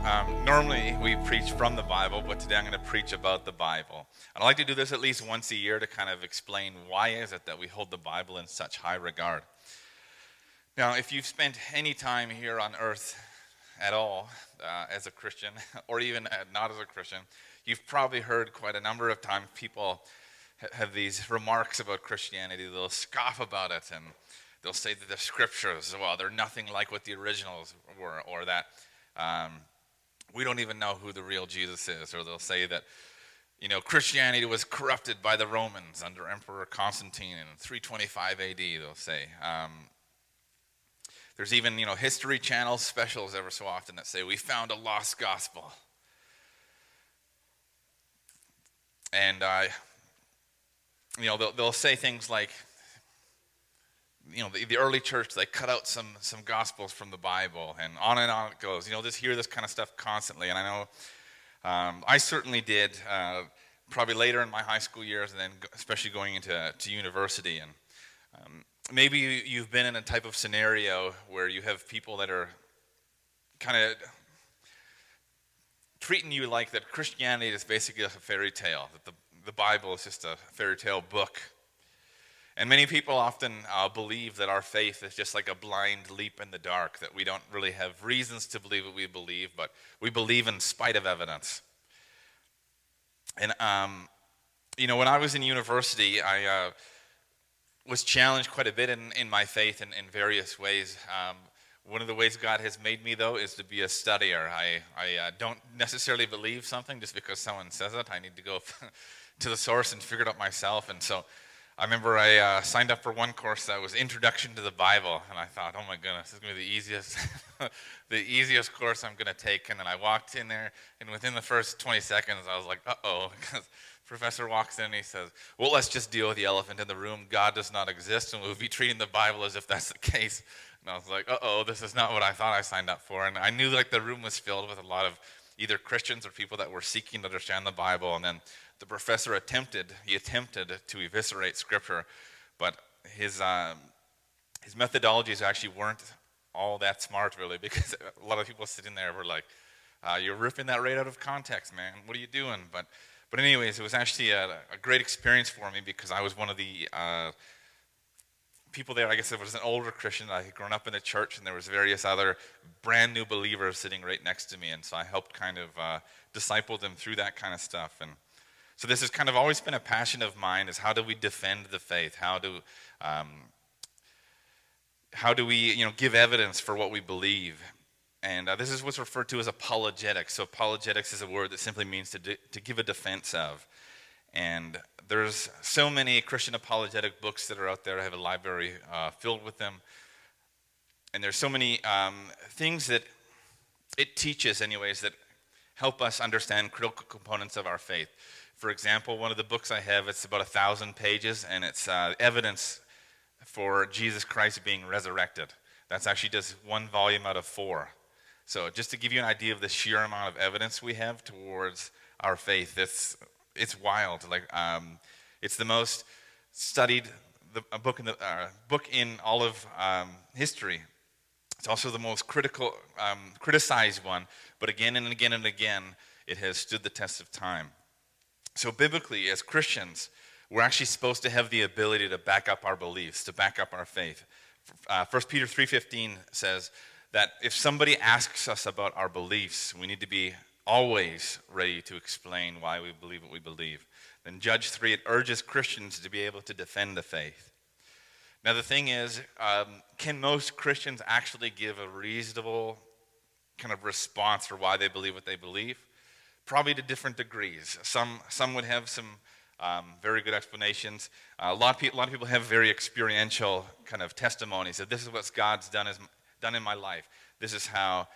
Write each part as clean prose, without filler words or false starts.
Normally we preach from the Bible, but today I'm going to preach about the Bible. And I like to do this at least once a year to kind of explain why is it that we hold the Bible in such high regard. Now, if you've spent any time here on earth at all as a Christian, or even not as a Christian, you've probably heard quite a number of times people have these remarks about Christianity. They'll scoff about it, and they'll say that the scriptures, well, they're nothing like what the originals were, or that we don't even know who the real Jesus is. Or they'll say that, Christianity was corrupted by the Romans under Emperor Constantine in 325 AD, they'll say. There's even, History Channel specials ever so often that say, we found a lost gospel. And, they'll say things like, the early church, they cut out some gospels from the Bible, and on it goes. Just hear this kind of stuff constantly. And I know I certainly did, probably later in my high school years, and then especially going into university. And maybe you've been in a type of scenario where you have people that are kind of treating you like that Christianity is basically a fairy tale, that the Bible is just a fairy tale book. And many people often believe that our faith is just like a blind leap in the dark, that we don't really have reasons to believe what we believe, but we believe in spite of evidence. And, when I was in university, I was challenged quite a bit in my faith in various ways. One of the ways God has made me, though, is to be a studier. I don't necessarily believe something just because someone says it. I need to go to the source and figure it out myself. And so I remember I signed up for one course that was Introduction to the Bible, and I thought, oh my goodness, this is going to be the easiest course I'm going to take. And then I walked in there, and within the first 20 seconds, I was like, uh-oh, because the professor walks in and he says, well, let's just deal with the elephant in the room. God does not exist, and we'll be treating the Bible as if that's the case. And I was like, uh-oh, this is not what I thought I signed up for. And I knew the room was filled with a lot of either Christians or people that were seeking to understand the Bible. And then the professor attempted to eviscerate Scripture, but his methodologies actually weren't all that smart, really, because a lot of people sitting there were like, you're ripping that right out of context, man. What are you doing? But anyways, it was actually a great experience for me because I was one of the people there. I guess I was an older Christian. I had grown up in the church, and there was various other brand new believers sitting right next to me, and so I helped kind of disciple them through that kind of stuff. And so this has kind of always been a passion of mine, is how do we defend the faith? How do we give evidence for what we believe? And this is what's referred to as apologetics. So apologetics is a word that simply means to give a defense of. And there's so many Christian apologetic books that are out there. I have a library filled with them. And there's so many things that it teaches anyways that help us understand critical components of our faith. For example, one of the books I have, it's about 1,000 pages, and it's evidence for Jesus Christ being resurrected. That's actually just one volume out of 4. So just to give you an idea of the sheer amount of evidence we have towards our faith, it's wild. It's the most studied book in all of history. It's also the most criticized one, but again and again and again, it has stood the test of time. So biblically, as Christians, we're actually supposed to have the ability to back up our beliefs, to back up our faith. 1 Peter 3:15 says that if somebody asks us about our beliefs, we need to be always ready to explain why we believe what we believe. Then Judge 3, it urges Christians to be able to defend the faith. Now the thing is, can most Christians actually give a reasonable kind of response for why they believe what they believe? Probably to different degrees. Some would have some very good explanations. A lot of people have very experiential kind of testimonies that this is what God's done in my life. This is how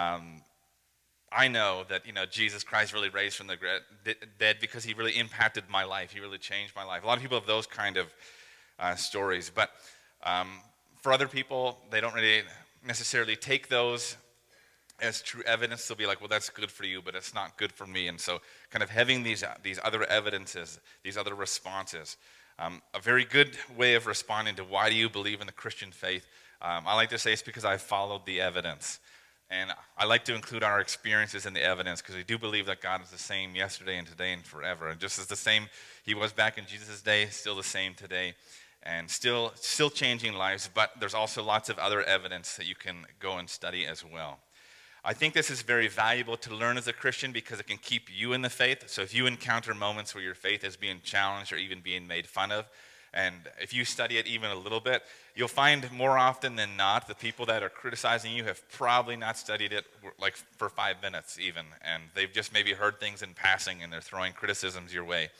I know that Jesus Christ really raised from the dead because he really impacted my life. He really changed my life. A lot of people have those kind of stories, but for other people, they don't really necessarily take those as true evidence. They'll be like, well, that's good for you, but it's not good for me. And so kind of having these other evidences, these other responses, a very good way of responding to why do you believe in the Christian faith, I like to say it's because I followed the evidence. And I like to include our experiences in the evidence because we do believe that God is the same yesterday and today and forever. And just as the same he was back in Jesus' day, still the same today, and still changing lives. But there's also lots of other evidence that you can go and study as well. I think this is very valuable to learn as a Christian because it can keep you in the faith. So if you encounter moments where your faith is being challenged or even being made fun of, and if you study it even a little bit, you'll find more often than not the people that are criticizing you have probably not studied it like for 5 minutes even, and they've just maybe heard things in passing and they're throwing criticisms your way.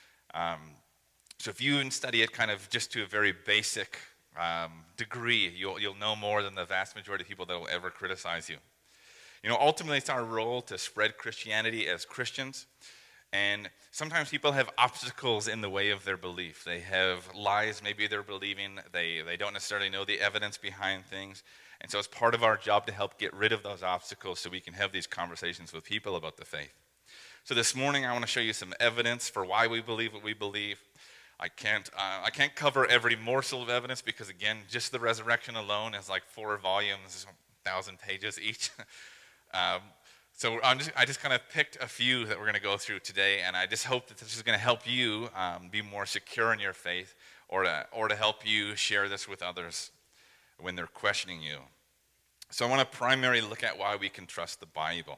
So if you study it kind of just to a very basic degree, you'll know more than the vast majority of people that will ever criticize you. Ultimately, it's our role to spread Christianity as Christians. And sometimes people have obstacles in the way of their belief. They have lies maybe they're believing. They don't necessarily know the evidence behind things. And so it's part of our job to help get rid of those obstacles so we can have these conversations with people about the faith. So this morning, I want to show you some evidence for why we believe what we believe. I can't cover every morsel of evidence because, again, just the resurrection alone is like 4 volumes, 1,000 pages each. So I just kind of picked a few that we're going to go through today, and I just hope that this is going to help you be more secure in your faith, or to help you share this with others when they're questioning you. So I want to primarily look at why we can trust the Bible.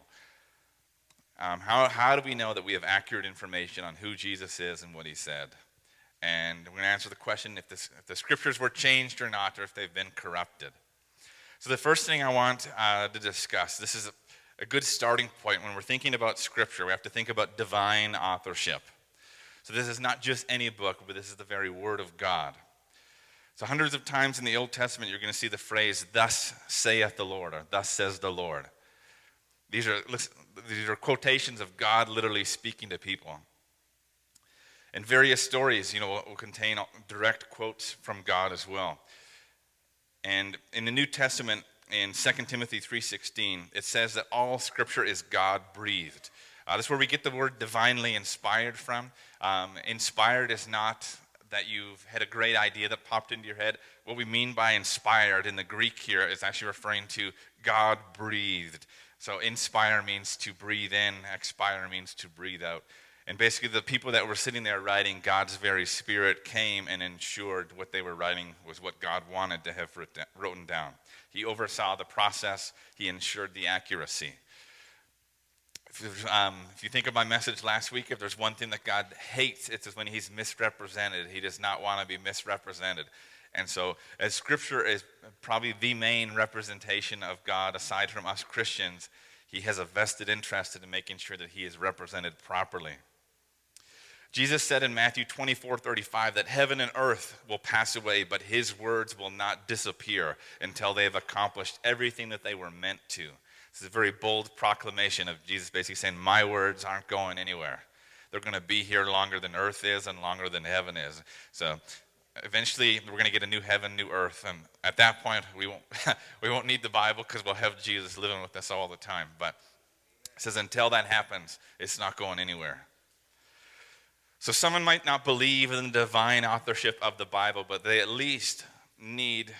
How do we know that we have accurate information on who Jesus is and what he said? And we're going to answer the question if the scriptures were changed or not, or if they've been corrupted. So the first thing I want to discuss, this is a good starting point when we're thinking about Scripture. We have to think about divine authorship. So this is not just any book, but this is the very Word of God. So hundreds of times in the Old Testament, you're going to see the phrase, "Thus saith the Lord," or "Thus says the Lord." These are quotations of God literally speaking to people. And various stories, will contain direct quotes from God as well. And in the New Testament, in 2 Timothy 3:16, it says that all Scripture is God-breathed. That's where we get the word divinely inspired from. Inspired is not that you've had a great idea that popped into your head. What we mean by inspired in the Greek here is actually referring to God-breathed. So inspire means to breathe in, expire means to breathe out. And basically the people that were sitting there writing, God's very Spirit came and ensured what they were writing was what God wanted to have written down. He oversaw the process. He ensured the accuracy. If you think of my message last week, if there's one thing that God hates, it's when he's misrepresented. He does not want to be misrepresented. And so as Scripture is probably the main representation of God aside from us Christians, he has a vested interest in making sure that he is represented properly. Jesus said in Matthew 24:35 that heaven and earth will pass away, but his words will not disappear until they have accomplished everything that they were meant to. This is a very bold proclamation of Jesus basically saying, my words aren't going anywhere. They're going to be here longer than earth is and longer than heaven is. So eventually we're going to get a new heaven, new earth, and at that point we won't need the Bible because we'll have Jesus living with us all the time. But it says until that happens, it's not going anywhere. So someone might not believe in the divine authorship of the Bible, but they at least need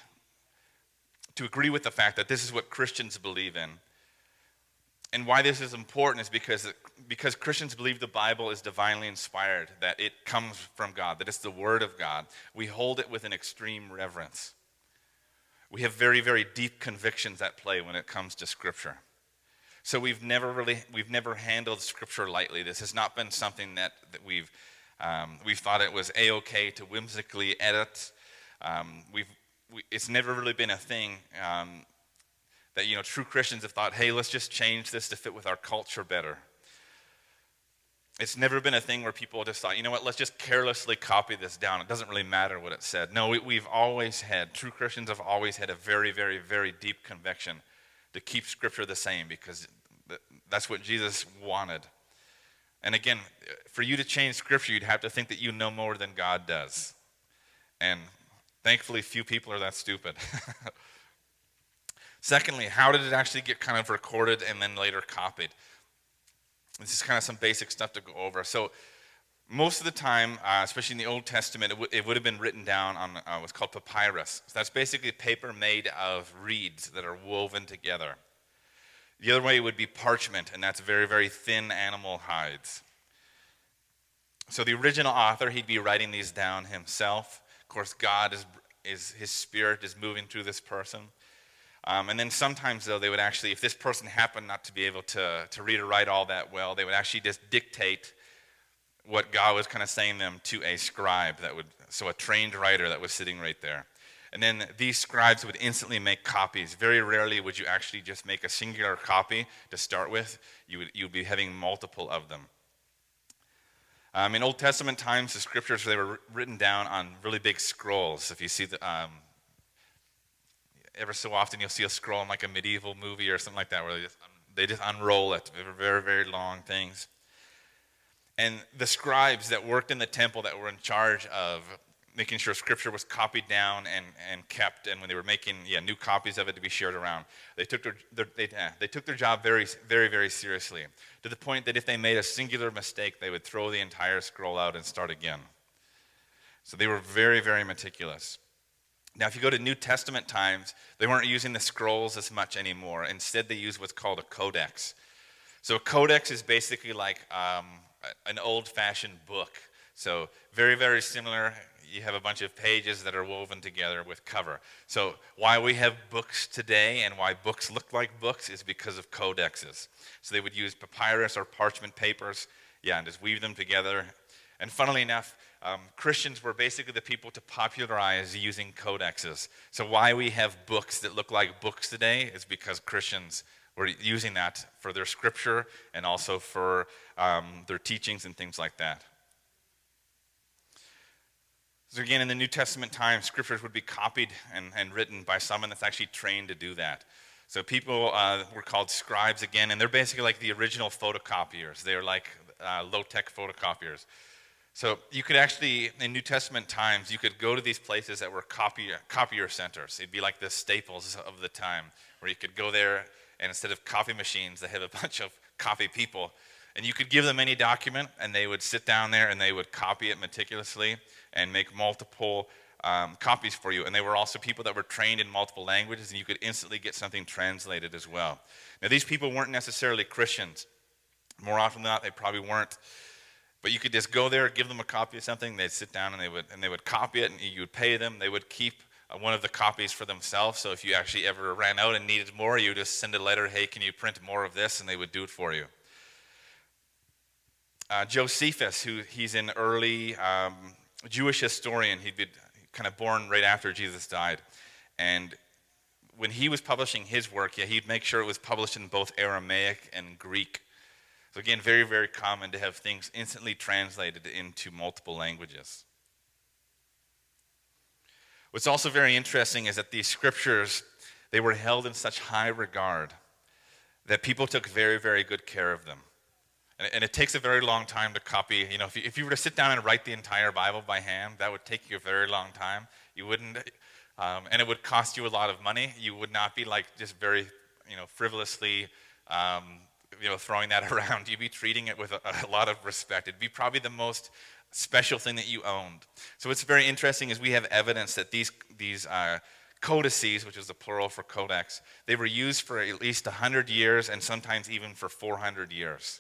to agree with the fact that this is what Christians believe in. And why this is important is because Christians believe the Bible is divinely inspired, that it comes from God, that it's the Word of God. We hold it with an extreme reverence. We have very, very deep convictions at play when it comes to Scripture. So we've never handled Scripture lightly. This has not been something that we've thought it was a-okay to whimsically edit. It's never really been a thing that true Christians have thought, hey, let's just change this to fit with our culture better. It's never been a thing where people just thought, let's just carelessly copy this down. It doesn't really matter what it said. No, true Christians have always had a very, very, very deep conviction to keep Scripture the same because that's what Jesus wanted. And again, for you to change Scripture, you'd have to think that you know more than God does. And thankfully, few people are that stupid. Secondly, how did it actually get kind of recorded and then later copied? This is kind of some basic stuff to go over. So most of the time, especially in the Old Testament, it would have been written down on what's called papyrus. So that's basically paper made of reeds that are woven together. The other way would be parchment, and that's very, very thin animal hides. So the original author, he'd be writing these down himself. Of course, God is his spirit is moving through this person. And then sometimes, though, they would actually, if this person happened not to be able to read or write all that well, they would actually just dictate what God was kind of saying them to a scribe so a trained writer that was sitting right there. And then these scribes would instantly make copies. Very rarely would you actually just make a singular copy to start with. You'd be having multiple of them. In Old Testament times, the scriptures, they were written down on really big scrolls. If you see ever so often you'll see a scroll in like a medieval movie or something like that where they just unroll it. They were very, very long things. And the scribes that worked in the temple that were in charge of making sure scripture was copied down and kept, and when they were making new copies of it to be shared around, they took their job very, very, very seriously, to the point that if they made a singular mistake, they would throw the entire scroll out and start again. So they were very, very meticulous. Now, if you go to New Testament times, they weren't using the scrolls as much anymore. Instead, they used what's called a codex. So a codex is basically like an old-fashioned book. So very, very similar. You have a bunch of pages that are woven together with cover. So why we have books today and why books look like books is because of codexes. So they would use papyrus or parchment papers, and just weave them together. And funnily enough, Christians were basically the people to popularize using codexes. So why we have books that look like books today is because Christians were using that for their scripture and also for their teachings and things like that. So again, in the New Testament times, scriptures would be copied and written by someone that's actually trained to do that. So people were called scribes again, and they're basically like the original photocopiers. They're like low-tech photocopiers. So you could actually, in New Testament times, you could go to these places that were copier centers. It'd be like the Staples of the time, where you could go there, and instead of coffee machines, they have a bunch of copy people. And you could give them any document, and they would sit down there, and they would copy it meticulously and make multiple copies for you. And they were also people that were trained in multiple languages, and you could instantly get something translated as well. Now, these people weren't necessarily Christians. More often than not, they probably weren't. But you could just go there, give them a copy of something, they'd sit down, and they would copy it, and you would pay them. They would keep one of the copies for themselves, so if you actually ever ran out and needed more, you would just send a letter, hey, can you print more of this, and they would do it for you. Josephus, he's an early Jewish historian. He'd been kind of born right after Jesus died. And when he was publishing his work, he'd make sure it was published in both Aramaic and Greek. So again, very, very common to have things instantly translated into multiple languages. What's also very interesting is that these scriptures, they were held in such high regard that people took very, very good care of them. And it takes a very long time to copy. You know, if you were to sit down and write the entire Bible by hand, that would take you a very long time. You wouldn't, and it would cost you a lot of money. You would not be like just very, frivolously, throwing that around. You'd be treating it with a lot of respect. It'd be probably the most special thing that you owned. So what's very interesting is we have evidence that these codices, which is the plural for codex, they were used for at least 100 years and sometimes even for 400 years.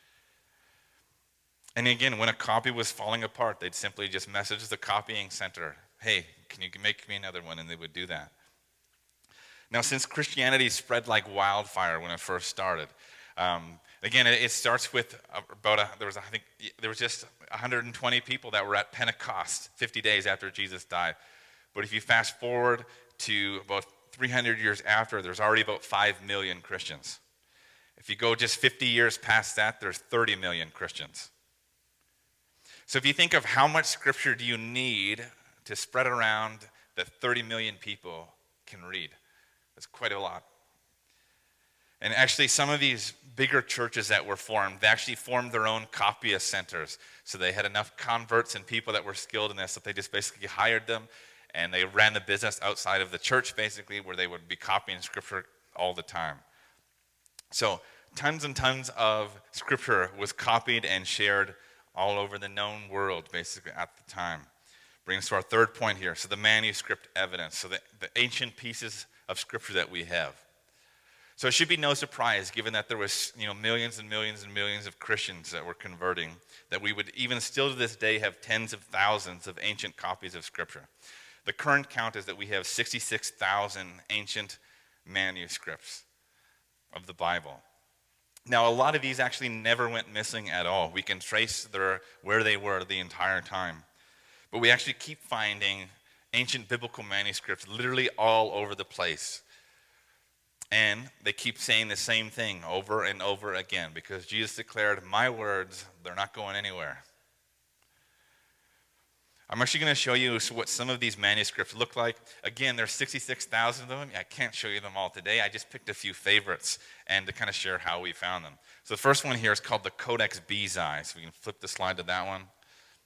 And again, when a copy was falling apart, they'd simply just message the copying center, hey, can you make me another one? And they would do that. Now, since Christianity spread like wildfire when it first started, again, it starts with there was just 120 people that were at Pentecost 50 days after Jesus died. But if you fast forward to about 300 years after, there's already about 5 million Christians. If you go just 50 years past that, there's 30 million Christians. So if you think of how much scripture do you need to spread around that 30 million people can read, that's quite a lot. And actually, some of these bigger churches that were formed, they actually formed their own copyist centers. So they had enough converts and people that were skilled in this that they just basically hired them, and they ran the business outside of the church, basically, where they would be copying scripture all the time. So tons and tons of scripture was copied and shared all over the known world, basically, at the time. Brings us to our third point here. So the manuscript evidence. So the ancient pieces of scripture that we have. So it should be no surprise, given that there was millions and millions and millions of Christians that were converting, that we would even still to this day have tens of thousands of ancient copies of Scripture. The current count is that we have 66,000 ancient manuscripts of the Bible. Now, a lot of these actually never went missing at all. We can trace where they were the entire time. But we actually keep finding ancient biblical manuscripts literally all over the place. And they keep saying the same thing over and over again because Jesus declared, "My words, they're not going anywhere." I'm actually going to show you what some of these manuscripts look like. Again, there's 66,000 of them. I can't show you them all today. I just picked a few favorites and to kind of share how we found them. So the first one here is called the Codex Bezae. So we can flip the slide to that one.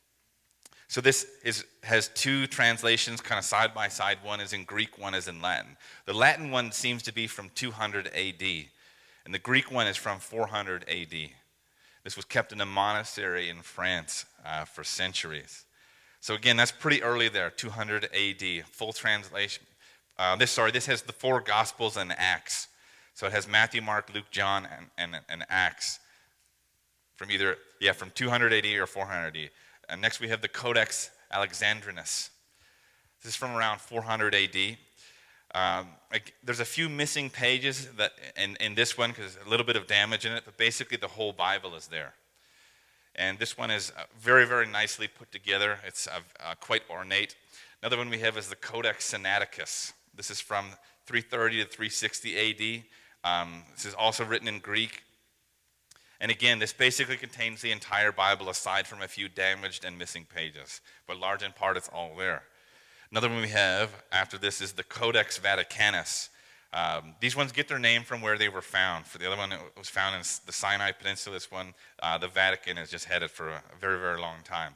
So this has two translations kind of side by side. One is in Greek, one is in Latin. The Latin one seems to be from 200 AD, and the Greek one is from 400 AD. This was kept in a monastery in France for centuries. So again, that's pretty early there, 200 AD, full translation. This has the four Gospels and Acts. So it has Matthew, Mark, Luke, John, and Acts from 200 AD or 400 AD. And next we have the Codex Alexandrinus. This is from around 400 AD. There's a few missing pages that in this one because a little bit of damage in it, but basically the whole Bible is there. And this one is very, very nicely put together. It's quite ornate. Another one we have is the Codex Sinaiticus. This is from 330 to 360 AD. This is also written in Greek. And again, this basically contains the entire Bible aside from a few damaged and missing pages. But large in part, it's all there. Another one we have after this is the Codex Vaticanus. These ones get their name from where they were found. For the other one, it was found in the Sinai Peninsula. This one, the Vatican, has just had it for a very, very long time.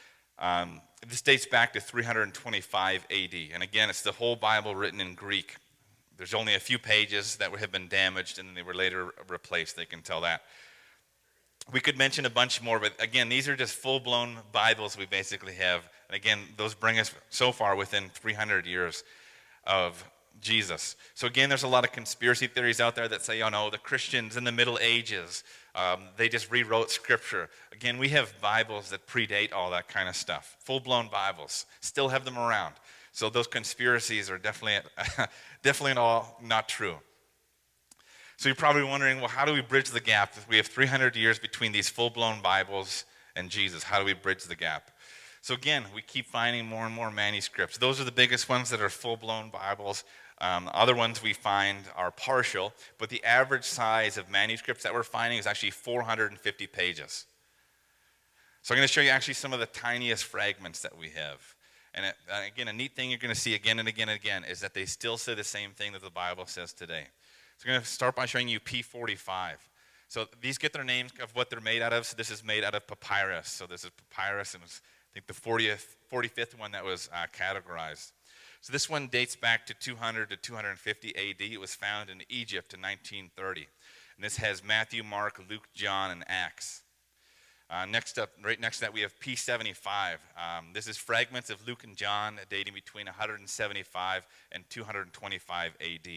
This dates back to 325 AD. And again, it's the whole Bible written in Greek. There's only a few pages that have been damaged and they were later replaced. They can tell that. We could mention a bunch more, but again, these are just full-blown Bibles we basically have. And again, those bring us so far within 300 years of Jesus. So again, there's a lot of conspiracy theories out there that say, the Christians in the Middle Ages, they just rewrote Scripture. Again, we have Bibles that predate all that kind of stuff. Full-blown Bibles. Still have them around. So those conspiracies are definitely all not true. So you're probably wondering, well, how do we bridge the gap? If we have 300 years between these full-blown Bibles and Jesus, how do we bridge the gap? So again, we keep finding more and more manuscripts. Those are the biggest ones that are full-blown Bibles. Other ones we find are partial, but the average size of manuscripts that we're finding is actually 450 pages. So I'm going to show you actually some of the tiniest fragments that we have. And again, a neat thing you're going to see again and again and again is that they still say the same thing that the Bible says today. So I'm going to start by showing you P45. So these get their names of what they're made out of. So this is made out of papyrus. So this is papyrus, and it was, I think, the 45th one that was categorized. So this one dates back to 200 to 250 AD. It was found in Egypt in 1930. And this has Matthew, Mark, Luke, John, and Acts. Right next to that, we have P75. This is fragments of Luke and John dating between 175 and 225 AD.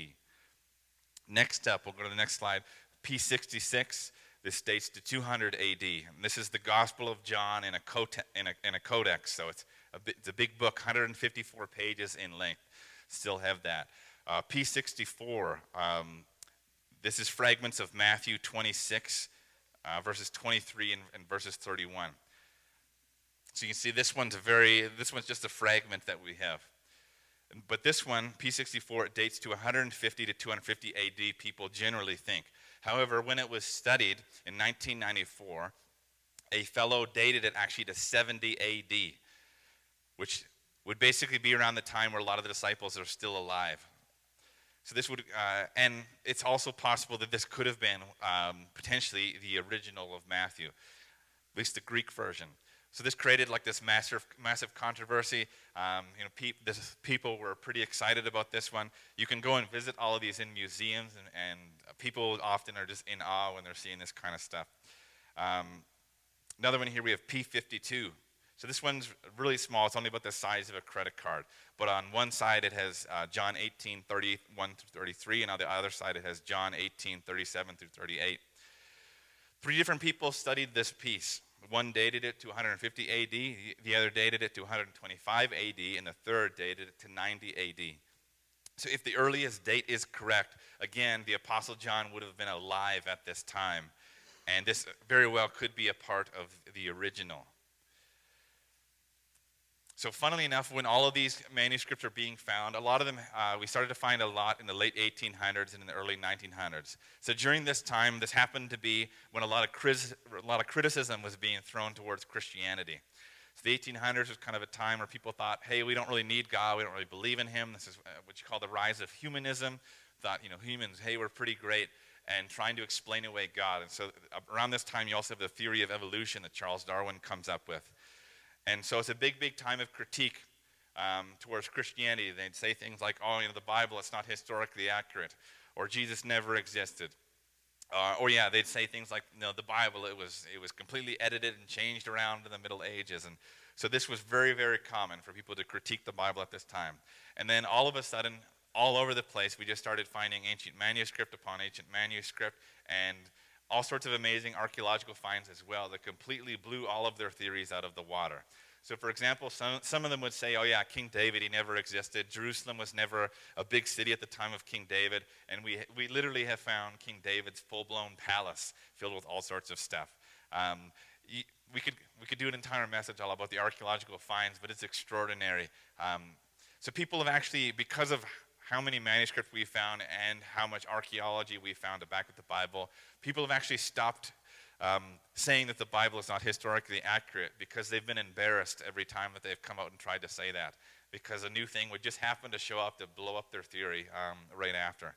Next up, we'll go to the next slide, P66. This dates to 200 AD. And this is the Gospel of John in a codex. So it's a big book, 154 pages in length. Still have that. P64, this is fragments of Matthew 26, verses 23 and verses 31. So you can see this one's just a fragment that we have. But this one, P64, it dates to 150 to 250 AD, people generally think. However, when it was studied in 1994, a fellow dated it actually to 70 AD, which would basically be around the time where a lot of the disciples are still alive. So this would, and it's also possible that this could have been potentially the original of Matthew, at least the Greek version. So this created like this massive controversy. People were pretty excited about this one. You can go and visit all of these in museums, and people often are just in awe when they're seeing this kind of stuff. Another one here, we have P52. So this one's really small. It's only about the size of a credit card. But on one side it has John 18:31 through 33, and on the other side it has John 18:37 through 38. 3 different people studied this piece. One dated it to 150 AD, the other dated it to 125 AD, and the third dated it to 90 AD. So if the earliest date is correct, again, the Apostle John would have been alive at this time, and this very well could be a part of the original. So funnily enough, when all of these manuscripts are being found, a lot of them, we started to find a lot in the late 1800s and in the early 1900s. So during this time, this happened to be when a lot of criticism was being thrown towards Christianity. So the 1800s was kind of a time where people thought, hey, we don't really need God, we don't really believe in him. This is what you call the rise of humanism. Thought, humans, hey, we're pretty great, and trying to explain away God. And so around this time, you also have the theory of evolution that Charles Darwin comes up with. And so it's a big, big time of critique towards Christianity. They'd say things like, the Bible, it's not historically accurate, or Jesus never existed. They'd say things like, the Bible, it was completely edited and changed around in the Middle Ages. And so this was very, very common for people to critique the Bible at this time. And then all of a sudden, all over the place, we just started finding ancient manuscript upon ancient manuscript, and all sorts of amazing archaeological finds as well that completely blew all of their theories out of the water. So for example, some of them would say, King David, he never existed. Jerusalem was never a big city at the time of King David, and we literally have found King David's full-blown palace filled with all sorts of stuff. We could do an entire message all about the archaeological finds, but it's extraordinary. So people have actually, because of how many manuscripts we found and how much archaeology we found to back up the Bible, people have actually stopped saying that the Bible is not historically accurate because they've been embarrassed every time that they've come out and tried to say that, because a new thing would just happen to show up to blow up their theory right after.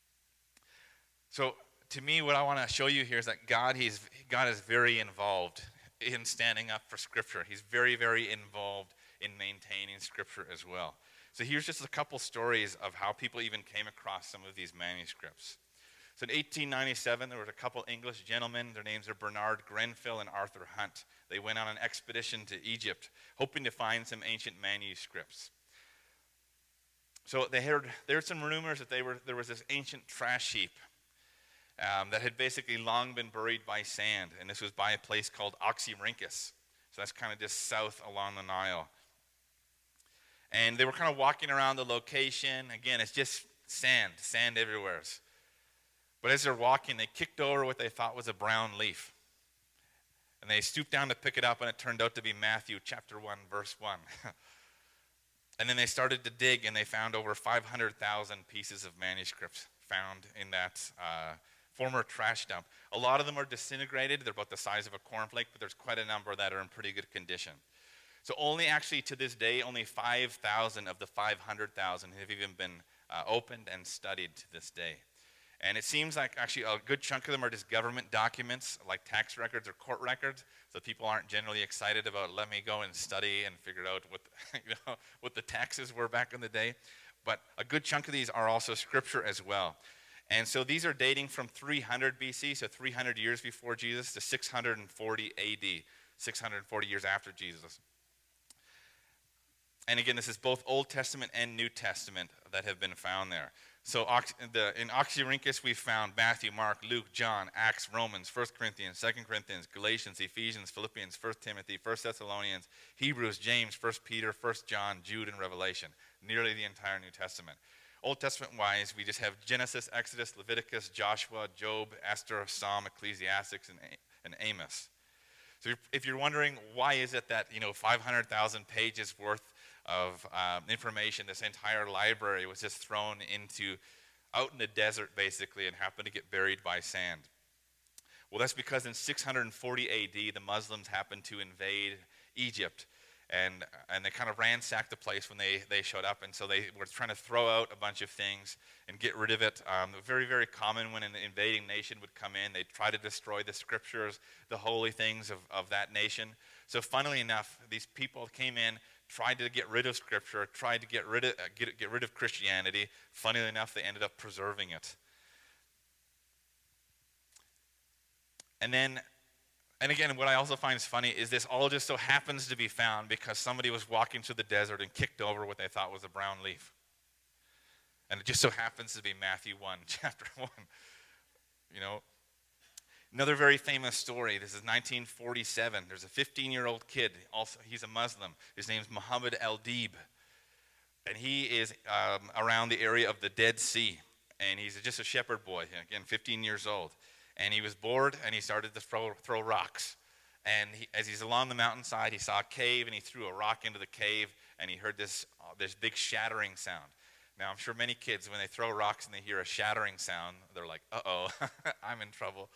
So to me, what I want to show you here is that God is very involved in standing up for Scripture. He's very, very involved in maintaining Scripture as well. So here's just a couple stories of how people even came across some of these manuscripts. So in 1897, there was a couple English gentlemen. Their names are Bernard Grenfell and Arthur Hunt. They went on an expedition to Egypt, hoping to find some ancient manuscripts. So they heard some rumors that there was this ancient trash heap that had basically long been buried by sand, and this was by a place called Oxyrhynchus. So that's kind of just south along the Nile. And they were kind of walking around the location. Again, it's just sand everywhere. But as they're walking, they kicked over what they thought was a brown leaf. And they stooped down to pick it up, and it turned out to be Matthew chapter 1, verse 1. And then they started to dig, and they found over 500,000 pieces of manuscripts found in that former trash dump. A lot of them are disintegrated. They're about the size of a cornflake, but there's quite a number that are in pretty good condition. So to this day, only 5,000 of the 500,000 have even been opened and studied to this day. And it seems like actually a good chunk of them are just government documents, like tax records or court records. So people aren't generally excited about, let me go and study and figure out what the taxes were back in the day. But a good chunk of these are also Scripture as well. And so these are dating from 300 BC, so 300 years before Jesus, to 640 AD, 640 years after Jesus. And again, this is both Old Testament and New Testament that have been found there. So in Oxyrhynchus, we found Matthew, Mark, Luke, John, Acts, Romans, 1 Corinthians, 2 Corinthians, Galatians, Ephesians, Philippians, 1 Timothy, 1 Thessalonians, Hebrews, James, 1 Peter, 1 John, Jude, and Revelation. Nearly the entire New Testament. Old Testament-wise, we just have Genesis, Exodus, Leviticus, Joshua, Job, Esther, Psalm, Ecclesiastes, and Amos. So if you're wondering why is it that 500,000 pages worth of information, this entire library was just thrown out in the desert basically and happened to get buried by sand. Well, that's because in 640 AD, the Muslims happened to invade Egypt, and they kind of ransacked the place when they showed up, and so they were trying to throw out a bunch of things and get rid of it. Very, very common when an invading nation would come in, they'd try to destroy the scriptures, the holy things of that nation. So funnily enough, these people came in, tried to get rid of Scripture, tried to get rid of Christianity. Funnily enough, they ended up preserving it. And then And again, what I also find is funny is this all just so happens to be found because somebody was walking through the desert and kicked over what they thought was a brown leaf. And it just so happens to be Matthew 1, chapter 1. You know, another very famous story. This is 1947. There's a 15-year-old kid. Also, he's a Muslim. His name's Muhammad al-Deeb. And he is around the area of the Dead Sea. And he's just a shepherd boy, again, 15 years old. And he was bored, and he started to throw rocks. And as he's along the mountainside, he saw a cave, and he threw a rock into the cave, and he heard this big shattering sound. Now, I'm sure many kids, when they throw rocks and they hear a shattering sound, they're like, uh-oh, I'm in trouble.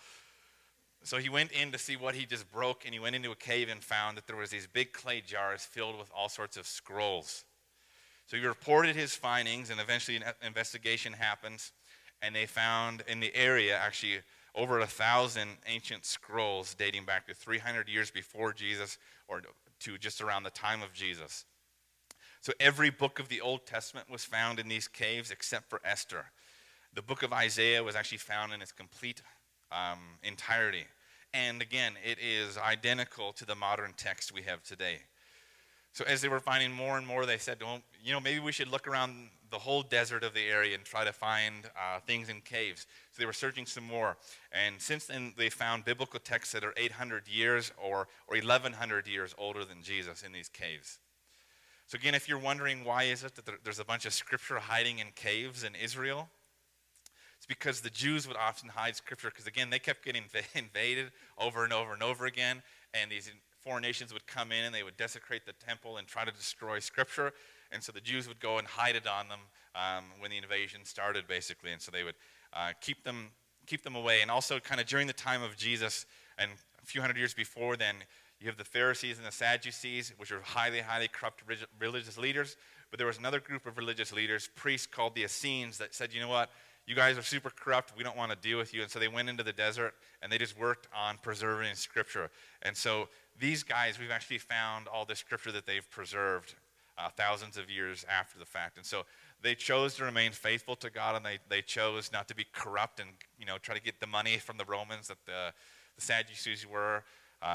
So he went in to see what he just broke, and he went into a cave and found that there was these big clay jars filled with all sorts of scrolls. So he reported his findings, and eventually an investigation happens, and they found in the area actually over 1,000 ancient scrolls dating back to 300 years before Jesus or to just around the time of Jesus. So every book of the Old Testament was found in these caves except for Esther. The book of Isaiah was actually found in its complete entirety. And again, it is identical to the modern text we have today. So as they were finding more and more, they said, well, maybe we should look around the whole desert of the area and try to find things in caves. So they were searching some more. And since then, they found biblical texts that are 800 years or 1,100 years older than Jesus in these caves. So again, if you're wondering why is it that there's a bunch of scripture hiding in caves in Israel, it's because the Jews would often hide scripture because, again, they kept getting invaded over and over and over again, and these foreign nations would come in and they would desecrate the temple and try to destroy scripture, and so the Jews would go and hide it on them when the invasion started, basically, and so they would keep them away. And also kind of during the time of Jesus and a few hundred years before then, you have the Pharisees and the Sadducees, which are highly, highly corrupt religious leaders. But there was another group of religious leaders, priests called the Essenes, that said, you know what, you guys are super corrupt. We don't want to deal with you. And so they went into the desert, and they just worked on preserving Scripture. And so these guys, we've actually found all the Scripture that they've preserved thousands of years after the fact. And so they chose to remain faithful to God, and they chose not to be corrupt and try to get the money from the Romans that the Sadducees were.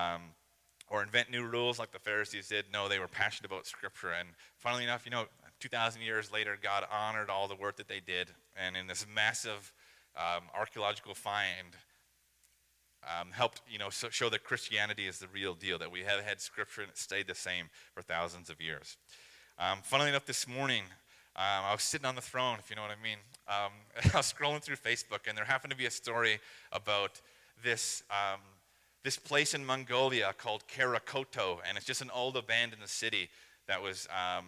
Or invent new rules like the Pharisees did. No, they were passionate about Scripture. And funnily enough, 2,000 years later, God honored all the work that they did. And in this massive archaeological find, helped show that Christianity is the real deal, that we have had Scripture and it stayed the same for thousands of years. Funnily enough, this morning, I was sitting on the throne, if you know what I mean. I was scrolling through Facebook, and there happened to be a story about this place in Mongolia called Karakoto, and it's just an old abandoned city that was,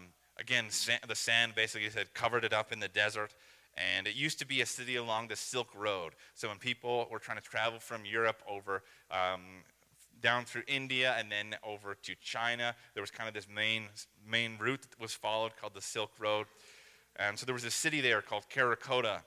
the sand basically had covered it up in the desert, and it used to be a city along the Silk Road. So when people were trying to travel from Europe over down through India and then over to China, there was kind of this main route that was followed called the Silk Road. And so there was a city there called Karakoto,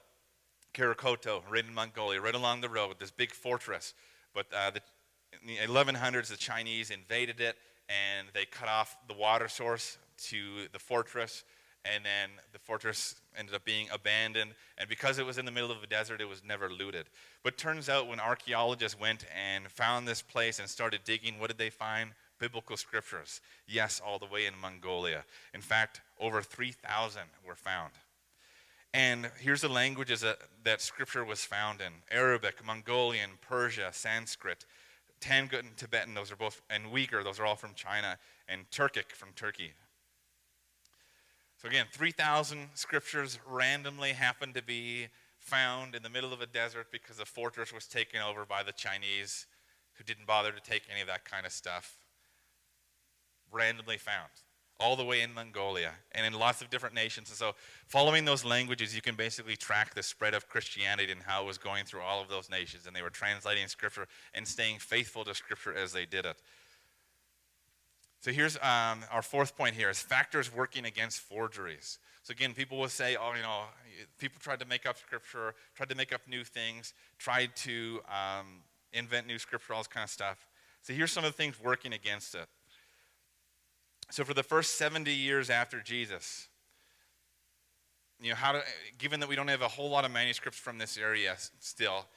right in Mongolia, right along the road, this big fortress. But in the 1100s, the Chinese invaded it, and they cut off the water source to the fortress, and then the fortress ended up being abandoned, and because it was in the middle of a desert, it was never looted. But turns out when archaeologists went and found this place and started digging, what did they find? Biblical scriptures. Yes, all the way in Mongolia. In fact, over 3,000 were found. And here's the languages that scripture was found in: Arabic, Mongolian, Persia, Sanskrit, Tangut and Tibetan, those are both, and Uyghur, those are all from China, and Turkic from Turkey. So again, 3,000 scriptures randomly happened to be found in the middle of a desert because the fortress was taken over by the Chinese, who didn't bother to take any of that kind of stuff. Randomly found, all the way in Mongolia, and in lots of different nations. And so following those languages, you can basically track the spread of Christianity and how it was going through all of those nations. And they were translating Scripture and staying faithful to Scripture as they did it. So here's our fourth point here, is factors working against forgeries. So again, people will say, people tried to make up Scripture, tried to make up new things, tried to invent new Scripture, all this kind of stuff. So here's some of the things working against it. So for the first 70 years after Jesus, given that we don't have a whole lot of manuscripts from this area still,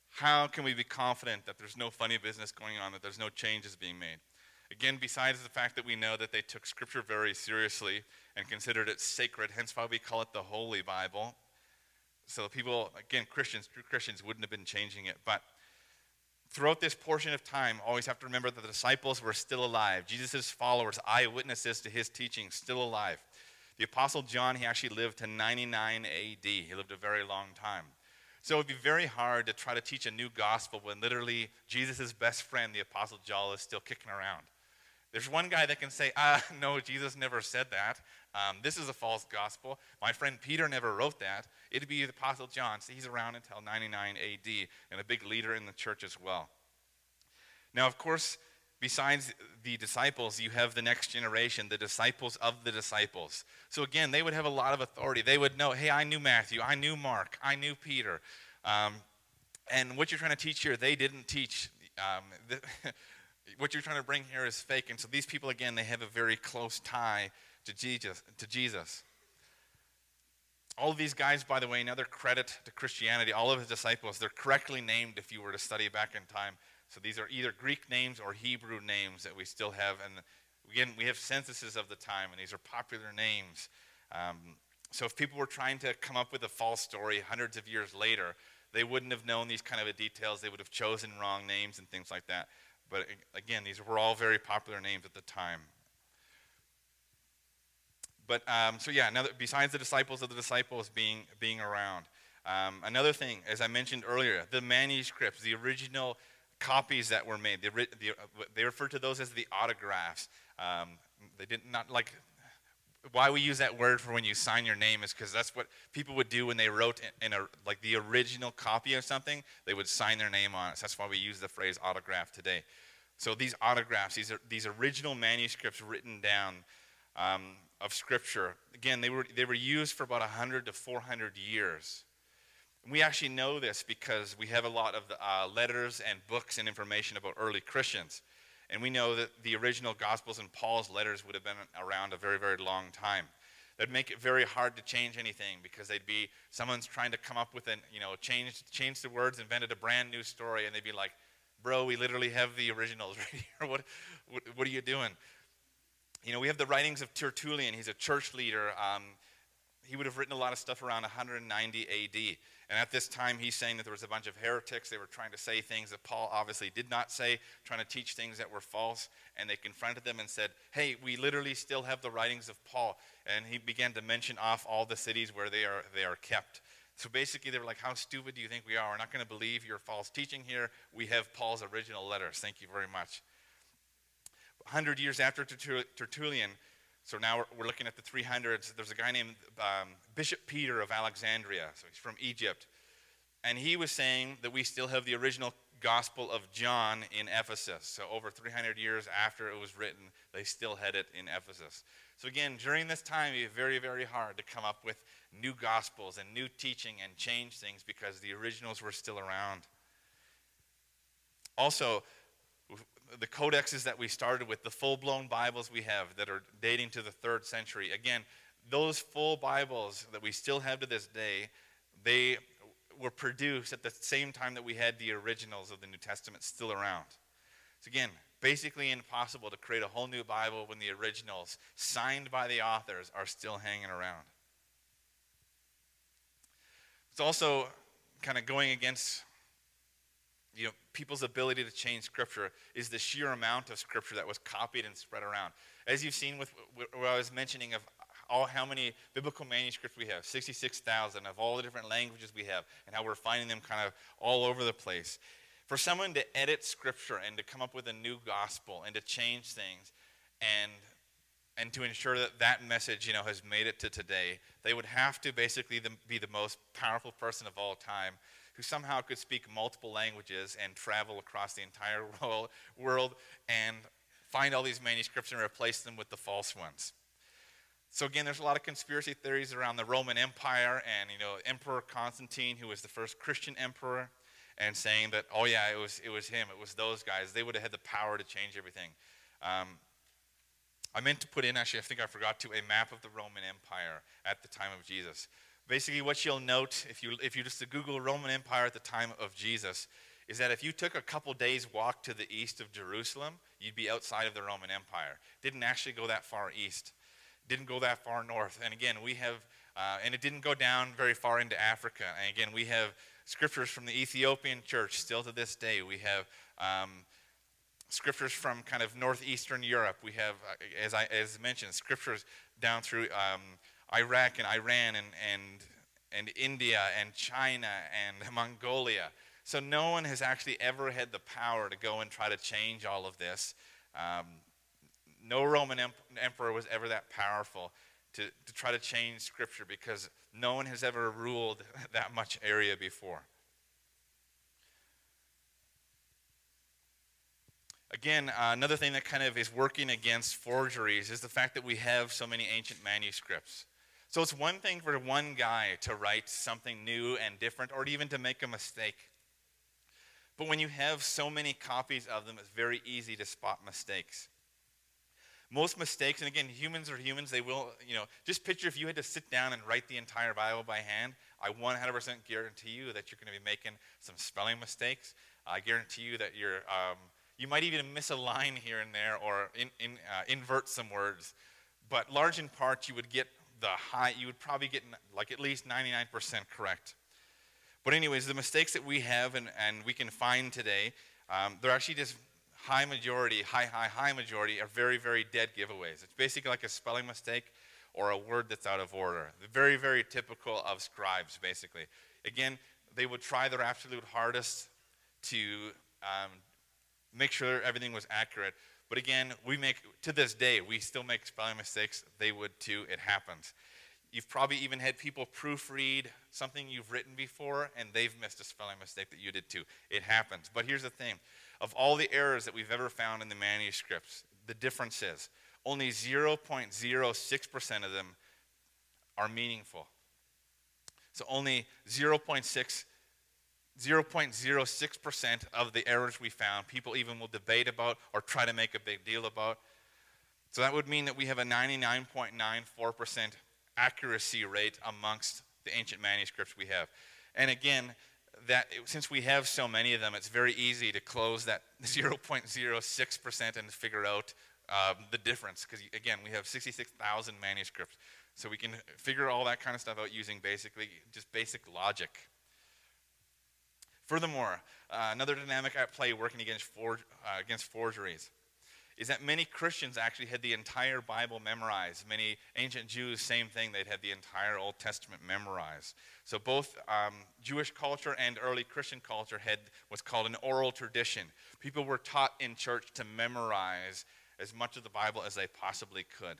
How can we be confident that there's no funny business going on, that there's no changes being made? Again, besides the fact that we know that they took Scripture very seriously and considered it sacred, hence why we call it the Holy Bible. So people, again, true Christians wouldn't have been changing it. But throughout this portion of time, always have to remember that the disciples were still alive. Jesus' followers, eyewitnesses to his teaching, still alive. The Apostle John, he actually lived to 99 AD. He lived a very long time. So it would be very hard to try to teach a new gospel when literally Jesus' best friend, the Apostle John, is still kicking around. There's one guy that can say, no, Jesus never said that. This is a false gospel. My friend Peter never wrote that. It'd be the Apostle John. So he's around until 99 AD and a big leader in the church as well. Now, of course, besides the disciples, you have the next generation, the disciples of the disciples. So again, they would have a lot of authority. They would know, hey, I knew Matthew, I knew Mark, I knew Peter. And what you're trying to teach here, they didn't teach. What you're trying to bring here is fake. And so these people, again, they have a very close tie to Jesus. All of these guys, by the way, another credit to Christianity, all of his disciples, they're correctly named if you were to study back in time. So these are either Greek names or Hebrew names that we still have. And again, we have censuses of the time, and these are popular names. So if people were trying to come up with a false story hundreds of years later, they wouldn't have known these kind of details. They would have chosen wrong names and things like that. But again, these were all very popular names at the time. But besides the disciples of the disciples being around, another thing, as I mentioned earlier, the manuscripts, the original copies that were made, they refer to those as the autographs. They did not like. Why we use that word for when you sign your name is because that's what people would do when they wrote in the original copy of something. They would sign their name on it. So that's why we use the phrase autograph today. So these autographs, these original manuscripts written down of Scripture, again, they were used for about 100 to 400 years. And we actually know this because we have a lot of letters and books and information about early Christians. And we know that the original Gospels and Paul's letters would have been around a very, very long time. That'd make it very hard to change anything because they'd be, someone's trying to come up with change the words, invented a brand new story, and they'd be like, bro, we literally have the originals right here. What are you doing? We have the writings of Tertullian. He's a church leader. He would have written a lot of stuff around 190 AD. And at this time, he's saying that there was a bunch of heretics. They were trying to say things that Paul obviously did not say, trying to teach things that were false. And they confronted them and said, hey, we literally still have the writings of Paul. And he began to mention off all the cities where they are kept. So basically, they were like, how stupid do you think we are? We're not going to believe your false teaching here. We have Paul's original letters. Thank you very much. 100 years after Tertullian, so now we're looking at the 300s. There's a guy named Bishop Peter of Alexandria. So he's from Egypt. And he was saying that we still have the original Gospel of John in Ephesus. So over 300 years after it was written, they still had it in Ephesus. So again, during this time, it was very, very hard to come up with new Gospels and new teaching and change things because the originals were still around. Also, the codexes that we started with, the full-blown Bibles we have that are dating to the 3rd century. Again, those full Bibles that we still have to this day, they were produced at the same time that we had the originals of the New Testament still around. So again, basically impossible to create a whole new Bible when the originals, signed by the authors, are still hanging around. It's also kind of going against people's ability to change Scripture is the sheer amount of Scripture that was copied and spread around. As you've seen with what I was mentioning of how many biblical manuscripts we have, 66,000 of all the different languages we have, and how we're finding them kind of all over the place. For someone to edit Scripture and to come up with a new gospel and to change things and to ensure that message has made it to today, they would have to basically be the most powerful person of all time who somehow could speak multiple languages and travel across the entire world and find all these manuscripts and replace them with the false ones. So again, there's a lot of conspiracy theories around the Roman Empire and Emperor Constantine, who was the first Christian emperor, and saying that, oh yeah, it was him, it was those guys. They would have had the power to change everything. I meant to put in, actually, I think I forgot to, a map of the Roman Empire at the time of Jesus. Basically, what you'll note if you just Google Roman Empire at the time of Jesus is that if you took a couple days walk to the east of Jerusalem, you'd be outside of the Roman Empire. Didn't actually go that far east. Didn't go that far north. And again, we have, and it didn't go down very far into Africa. And again, we have scriptures from the Ethiopian church still to this day. We have scriptures from kind of northeastern Europe. We have, as mentioned, scriptures down through Iraq and Iran and India and China and Mongolia. So no one has actually ever had the power to go and try to change all of this. No Roman emperor was ever that powerful to try to change Scripture, because no one has ever ruled that much area before. Again, another thing that kind of is working against forgeries is the fact that we have so many ancient manuscripts. So it's one thing for one guy to write something new and different, or even to make a mistake. But when you have so many copies of them, it's very easy to spot mistakes. Most mistakes, and again, humans are humans, they will, just picture if you had to sit down and write the entire Bible by hand, I 100% guarantee you that you're going to be making some spelling mistakes. I guarantee you that you might even miss a line here and there, or invert some words. But large in part, you would probably get like at least 99% correct. But anyways, the mistakes that we have and we can find today, they're actually just high majority are very, very dead giveaways. It's basically like a spelling mistake or a word that's out of order. They're very, very typical of scribes, basically. Again, they would try their absolute hardest to make sure everything was accurate. But again, to this day, we still make spelling mistakes. They would too. It happens. You've probably even had people proofread something you've written before, and they've missed a spelling mistake that you did too. It happens. But here's the thing. Of all the errors that we've ever found in the manuscripts, the difference is only 0.06% of them are meaningful. So only 0.06% of the errors we found, people even will debate about or try to make a big deal about. So that would mean that we have a 99.94% accuracy rate amongst the ancient manuscripts we have. And again, since we have so many of them, it's very easy to close that 0.06% and figure out the difference. Because again, we have 66,000 manuscripts. So we can figure all that kind of stuff out using just basic logic. Furthermore, another dynamic at play working against forgeries is that many Christians actually had the entire Bible memorized. Many ancient Jews, same thing, they'd had the entire Old Testament memorized. So both Jewish culture and early Christian culture had what's called an oral tradition. People were taught in church to memorize as much of the Bible as they possibly could.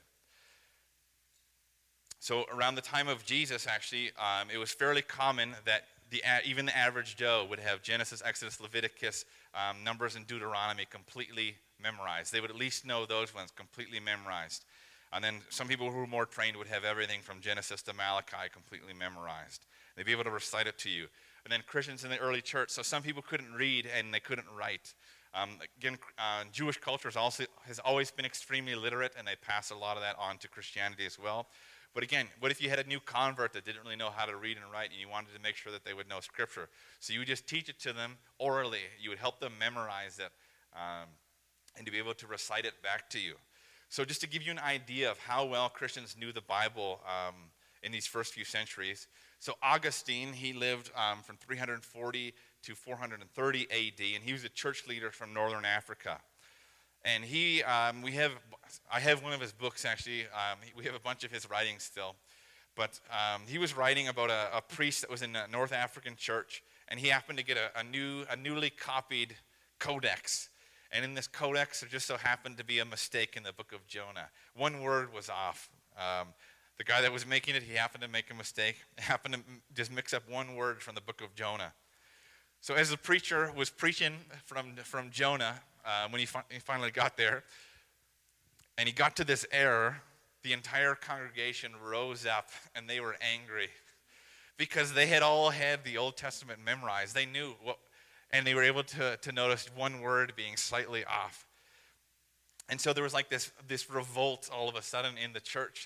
So around the time of Jesus, actually, it was fairly common that even the average Joe would have Genesis, Exodus, Leviticus, Numbers, and Deuteronomy completely memorized. They would at least know those ones completely memorized. And then some people who were more trained would have everything from Genesis to Malachi completely memorized. They'd be able to recite it to you. And then Christians in the early church, so some people couldn't read and they couldn't write. Jewish culture has always been extremely literate, and they pass a lot of that on to Christianity as well. But again, what if you had a new convert that didn't really know how to read and write, and you wanted to make sure that they would know Scripture? So you would just teach it to them orally. You would help them memorize it and to be able to recite it back to you. So just to give you an idea of how well Christians knew the Bible in these first few centuries. So Augustine, he lived from 340 to 430 A.D., and he was a church leader from northern Africa. And I have one of his books, actually. We have a bunch of his writings still. But he was writing about a priest that was in a North African church, and he happened to get a newly copied codex. And in this codex, there just so happened to be a mistake in the book of Jonah. One word was off. The guy that was making it, he happened to make a mistake. He happened to just mix up one word from the book of Jonah. So as the preacher was preaching from Jonah, when he finally got there, and he got to this error, the entire congregation rose up and they were angry because they had all had the Old Testament memorized. They knew and they were able to notice one word being slightly off. And so there was like this revolt all of a sudden in the church.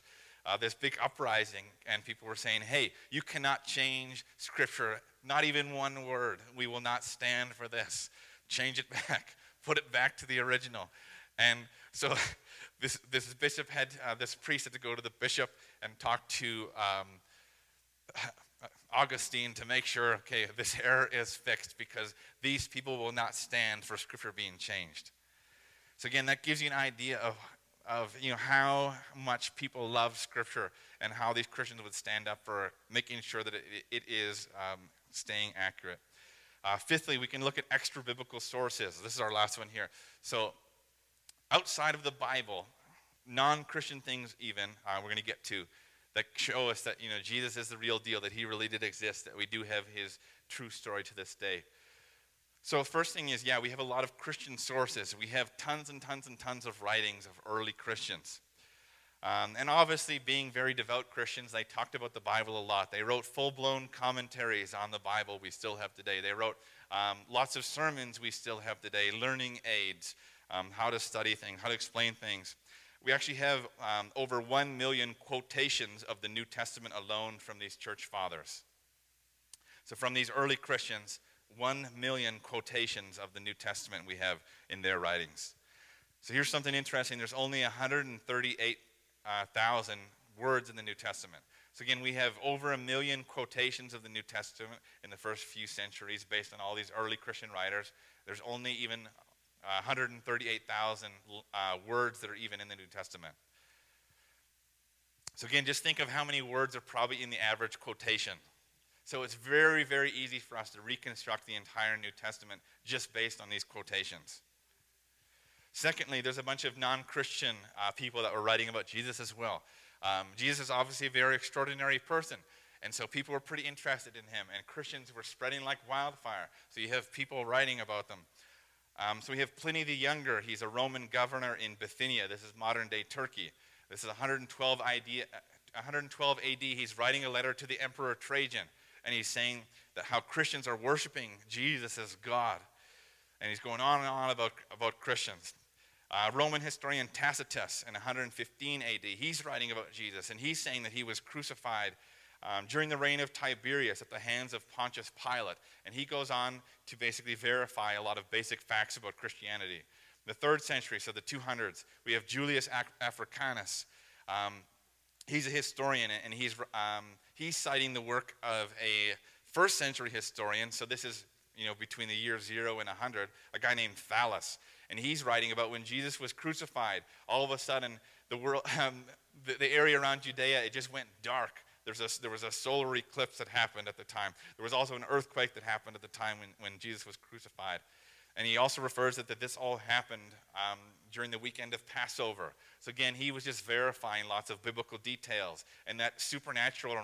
this big uprising, and people were saying, hey, you cannot change Scripture, not even one word. We will not stand for this. Change it back. Put it back to the original. And so this bishop had, this priest had to go to the bishop and talk to Augustine to make sure, okay, this error is fixed because these people will not stand for Scripture being changed. So again, that gives you an idea of how much people love Scripture and how these Christians would stand up for making sure that it is staying accurate. Fifthly, we can look at extra biblical sources. This is our last one here. So outside of the Bible, non-Christian things even, we're going to get to, that show us that Jesus is the real deal, that he really did exist, that we do have his true story to this day. So first thing is, we have a lot of Christian sources. We have tons and tons and tons of writings of early Christians. And obviously, being very devout Christians, they talked about the Bible a lot. They wrote full-blown commentaries on the Bible we still have today. They wrote lots of sermons we still have today, learning aids, how to study things, how to explain things. We actually have over 1 million quotations of the New Testament alone from these church fathers. So from these early Christians, 1 million quotations of the New Testament we have in their writings. So here's something interesting. There's only 138,000 words in the New Testament. So again, we have over 1 million quotations of the New Testament in the first few centuries based on all these early Christian writers. There's only even 138,000 words that are even in the New Testament. So again, just think of how many words are probably in the average quotation. So it's very, very easy for us to reconstruct the entire New Testament just based on these quotations. Secondly, there's a bunch of non-Christian people that were writing about Jesus as well. Jesus is obviously a very extraordinary person, and so people were pretty interested in him, and Christians were spreading like wildfire. So you have people writing about them. So we have Pliny the Younger. He's a Roman governor in Bithynia. This is modern-day Turkey. This is 112 AD. He's writing a letter to the Emperor Trajan, and he's saying that how Christians are worshiping Jesus as God. And he's going on and on about Christians. Roman historian Tacitus in 115 AD, he's writing about Jesus, and he's saying that he was crucified during the reign of Tiberius at the hands of Pontius Pilate. And he goes on to basically verify a lot of basic facts about Christianity. In the 3rd century, so the 200s, we have Julius Africanus. He's a historian, and he's citing the work of a 1st century historian. So this is between the years 0 and 100, a guy named Thallus. And he's writing about when Jesus was crucified, all of a sudden the world, the area around Judea, it just went dark. There was a solar eclipse that happened at the time. There was also an earthquake that happened at the time when Jesus was crucified. And he also refers that this all happened during the weekend of Passover. So again, he was just verifying lots of biblical details, and that supernatural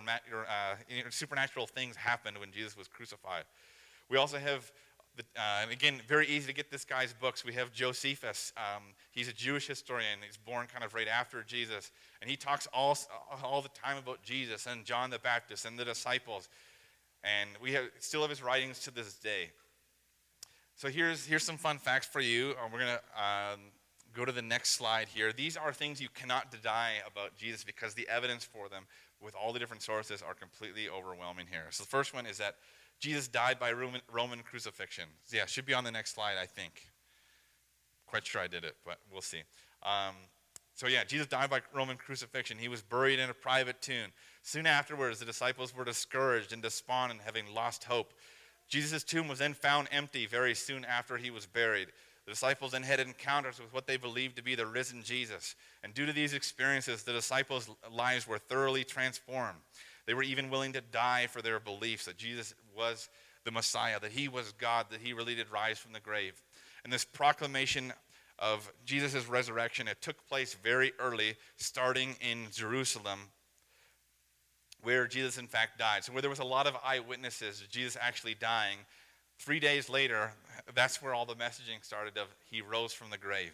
things happened when Jesus was crucified. We also have, again, very easy to get this guy's books. We have Josephus. He's a Jewish historian. He's born kind of right after Jesus. And he talks all the time about Jesus and John the Baptist and the disciples. And we still have his writings to this day. So here's some fun facts for you. We're going to go to the next slide here. These are things you cannot deny about Jesus because the evidence for them with all the different sources are completely overwhelming here. So the first one is that Jesus died by Roman crucifixion. Yeah, should be on the next slide, I think. Quite sure I did it, but we'll see. Jesus died by Roman crucifixion. He was buried in a private tomb. Soon afterwards, the disciples were discouraged and despondent, having lost hope. Jesus' tomb was then found empty very soon after he was buried. The disciples then had encounters with what they believed to be the risen Jesus. And due to these experiences, the disciples' lives were thoroughly transformed. They were even willing to die for their beliefs that Jesus was the Messiah, that he was God, that he really did rise from the grave. And this proclamation of Jesus' resurrection, it took place very early, starting in Jerusalem, where Jesus in fact died. So where there was a lot of eyewitnesses of Jesus actually dying, 3 days later, that's where all the messaging started of he rose from the grave.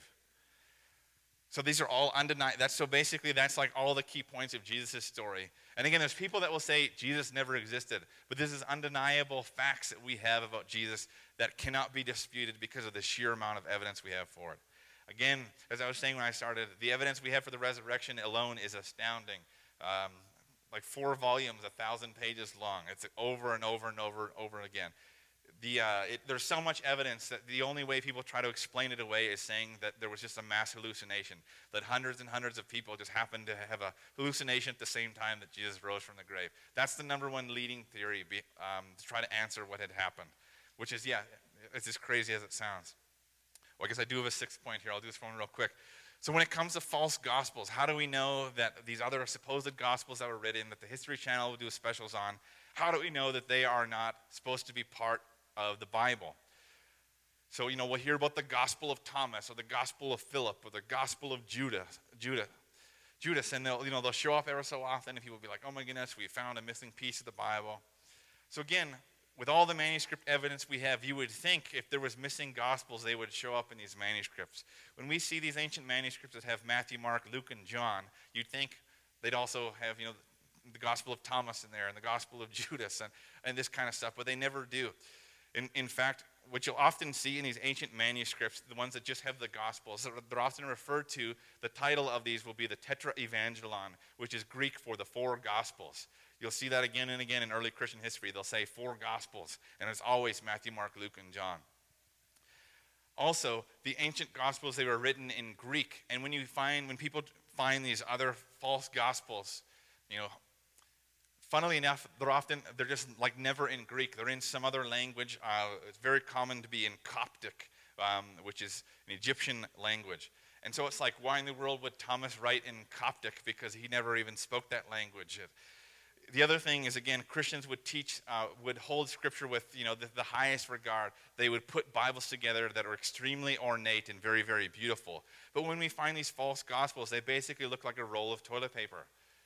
So these are all undeniable. That's like all the key points of Jesus' story. And again, there's people that will say Jesus never existed. But this is undeniable facts that we have about Jesus that cannot be disputed because of the sheer amount of evidence we have for it. Again, as I was saying when I started, the evidence we have for the resurrection alone is astounding. Um, like 4 volumes, 1,000 pages long. It's over and over and over again. There's so much evidence that the only way people try to explain it away is saying that there was just a mass hallucination, that hundreds and hundreds of people just happened to have a hallucination at the same time that Jesus rose from the grave. That's the number one leading theory to try to answer what had happened, which is, it's as crazy as it sounds. Well, I guess I do have a 6th point here. I'll do this one real quick. So when it comes to false gospels, how do we know that these other supposed gospels that were written, that the History Channel will do specials on, how do we know that they are not supposed to be part of the Bible? So, we'll hear about the Gospel of Thomas or the Gospel of Philip or the Gospel of Judas, and they'll show up every so often, and people will be like, oh my goodness, we found a missing piece of the Bible. So again, with all the manuscript evidence we have, you would think if there was missing gospels, they would show up in these manuscripts. When we see these ancient manuscripts that have Matthew, Mark, Luke, and John, you'd think they'd also have, the Gospel of Thomas in there and the Gospel of Judas and this kind of stuff, but they never do. In fact, what you'll often see in these ancient manuscripts, the ones that just have the Gospels, they're often referred to, the title of these will be the Tetraevangelon, which is Greek for the 4 Gospels. You'll see that again and again in early Christian history. They'll say 4 Gospels, and it's always Matthew, Mark, Luke, and John. Also, the ancient Gospels, they were written in Greek, and when people find these other false Gospels, funnily enough, they're just like never in Greek. They're in some other language. It's very common to be in Coptic, which is an Egyptian language. And so it's like, why in the world would Thomas write in Coptic? Because he never even spoke that language. The other thing is, again, Christians would hold Scripture with, the highest regard. They would put Bibles together that are extremely ornate and very, very beautiful. But when we find these false Gospels, they basically look like a roll of toilet paper.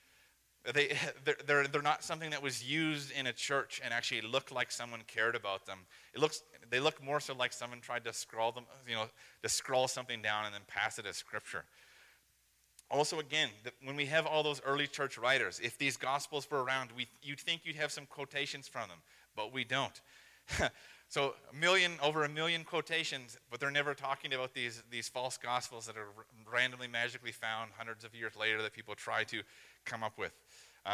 They're not something that was used in a church and actually looked like someone cared about them. They look more so like someone tried to scroll them, to scroll something down and then pass it as Scripture. Also, again, when we have all those early church writers, if these Gospels were around, you'd think you'd have some quotations from them, but we don't. So over a million quotations, but they're never talking about these false Gospels that are randomly, magically found hundreds of years later that people try to come up with.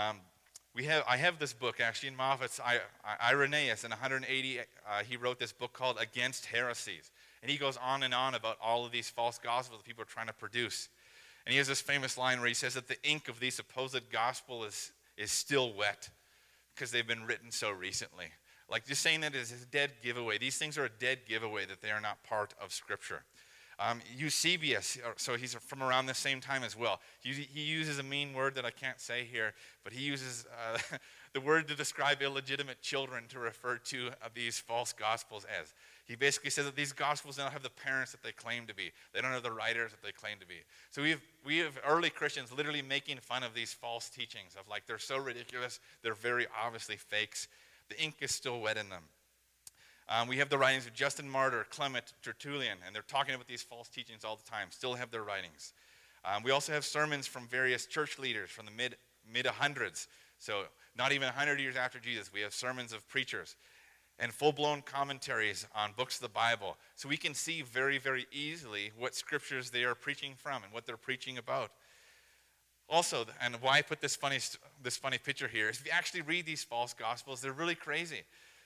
I have this book actually in my office. Irenaeus in 180, he wrote this book called Against Heresies, and he goes on and on about all of these false Gospels that people are trying to produce. And he has this famous line where he says that the ink of the supposed gospel is still wet because they've been written so recently. Like, just saying that is a dead giveaway. These things are a dead giveaway that they are not part of Scripture. Eusebius, so he's from around the same time as well. He uses a mean word that I can't say here, but he uses the word to describe illegitimate children to refer to these false gospels as. He basically says that these gospels don't have the parents that they claim to be. They don't have the writers that they claim to be. So we have early Christians literally making fun of these false teachings of like, they're so ridiculous, they're very obviously fakes. The ink is still wet in them. We have the writings of Justin Martyr, Clement, Tertullian, and they're talking about these false teachings all the time, still have their writings. We also have sermons from various church leaders from the mid-hundreds. So not even 100 years after Jesus, we have sermons of preachers and full-blown commentaries on books of the Bible. So we can see very, very easily what scriptures they are preaching from and what they're preaching about. Also, and why I put this funny picture here, is if you actually read these false gospels, they're really crazy.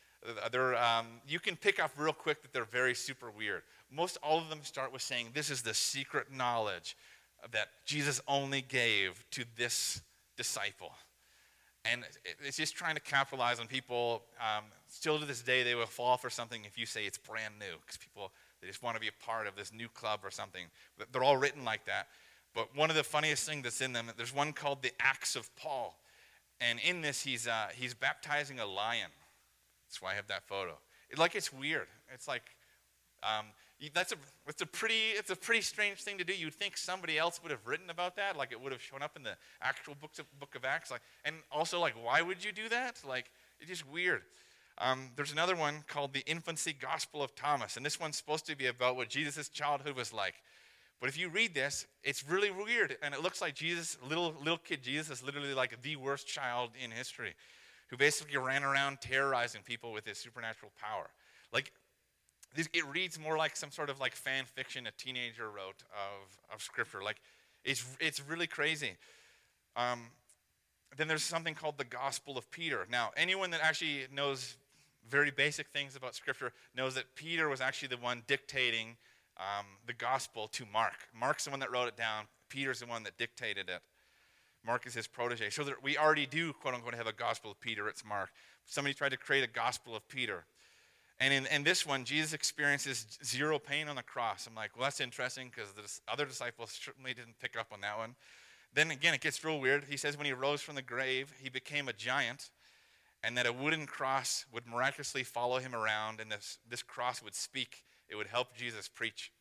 You can pick up real quick that they're very super weird. Most all of them start with saying, this is the secret knowledge that Jesus only gave to this disciple. And it's just trying to capitalize on people. Still to this day, they will fall for something if you say it's brand new, because people, they just want to be a part of this new club or something. They're all written like that. But one of the funniest things that's in them, there's one called the Acts of Paul. And in this, he's baptizing a lion. That's why I have that photo. It's weird. It's like, it's a pretty strange thing to do. You'd think somebody else would have written about that, like it would have shown up in the actual book of Acts. And also, why would you do that? It's just weird. There's another one called the Infancy Gospel of Thomas, and this one's supposed to be about what Jesus' childhood was like. But if you read this, it's really weird, and it looks like Jesus, little kid Jesus, is literally like the worst child in history, who basically ran around terrorizing people with his supernatural power. It reads more like some sort of fan fiction a teenager wrote of Scripture. It's really crazy. then there's something called the Gospel of Peter. Now, anyone that actually knows very basic things about Scripture knows that Peter was actually the one dictating the Gospel to Mark. Mark's the one that wrote it down. Peter's the one that dictated it. Mark is his protege. So that we already do, quote unquote, have a Gospel of Peter. It's Mark. Somebody tried to create a Gospel of Peter. And in this one, Jesus experiences zero pain on the cross. I'm like, well, that's interesting because the other disciples certainly didn't pick up on that one. Then again, it gets real weird. He says when he rose from the grave, he became a giant, and that a wooden cross would miraculously follow him around, and this cross would speak. It would help Jesus preach.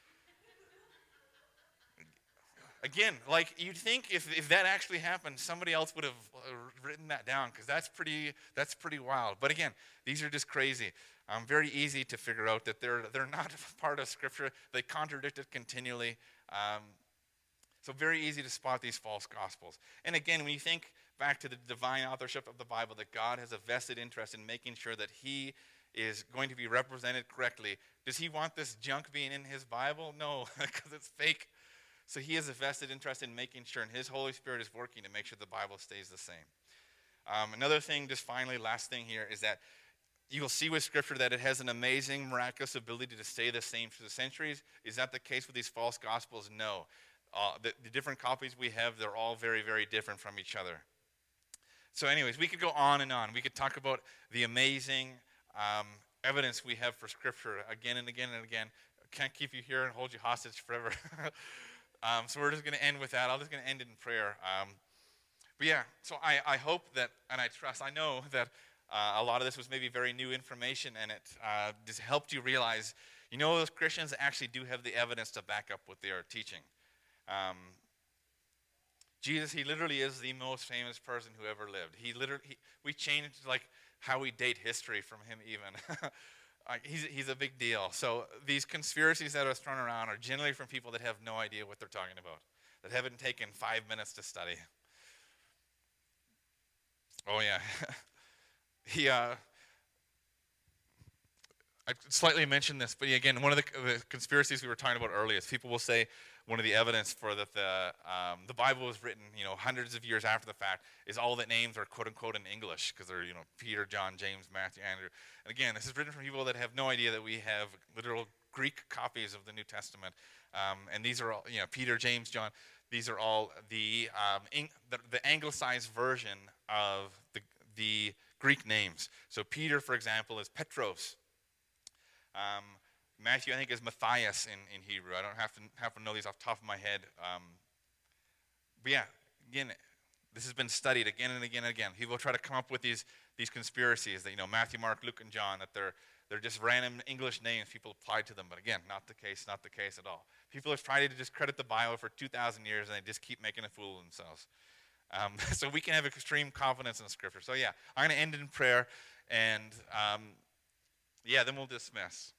Again, like you'd think if that actually happened, somebody else would have written that down because that's pretty wild. But again, these are just crazy. Very easy to figure out that they're not part of Scripture. They contradict it continually. So very easy to spot these false gospels. And again, when you think back to the divine authorship of the Bible, that God has a vested interest in making sure that he is going to be represented correctly. Does he want this junk being in his Bible? No, because it's fake. So he has a vested interest in making sure, and his Holy Spirit is working to make sure the Bible stays the same. Another thing, just finally, last thing here, is that you will see with Scripture that it has an amazing, miraculous ability to stay the same for the centuries. Is that the case with these false gospels? No. The different copies we have, they're all very, very different from each other. So anyways, we could go on and on. We could talk about the amazing evidence we have for Scripture again and again and again. Can't keep you here and hold you hostage forever. So we're just going to end with that. I'm just going to end it in prayer. But yeah, so I hope that, and I trust, I know that a lot of this was maybe very new information, and it just helped you realize, those Christians actually do have the evidence to back up what they are teaching. Jesus, he literally is the most famous person who ever lived. We changed like how we date history from him even. He's a big deal. So these conspiracies that are thrown around are generally from people that have no idea what they're talking about, that haven't taken 5 minutes to study. Oh yeah. I slightly mentioned this, but again, one of the conspiracies we were talking about earlier is people will say one of the evidence for that the Bible was written, hundreds of years after the fact, is all the names are quote unquote in English because they're Peter, John, James, Matthew, Andrew. And again, this is written from people that have no idea that we have literal Greek copies of the New Testament, and these are all Peter, James, John. These are all the anglicized version of the Greek names. So Peter, for example, is Petros. Matthew, I think, is Matthias in Hebrew. I don't have to know these off the top of my head. But yeah, again, this has been studied again and again and again. People try to come up with these conspiracies that Matthew, Mark, Luke, and John, that they're just random English names people applied to them. But again, not the case at all. People have tried to discredit the Bible for 2,000 years, and they just keep making a fool of themselves. So we can have extreme confidence in Scripture. So yeah, I'm going to end in prayer, and then we'll dismiss.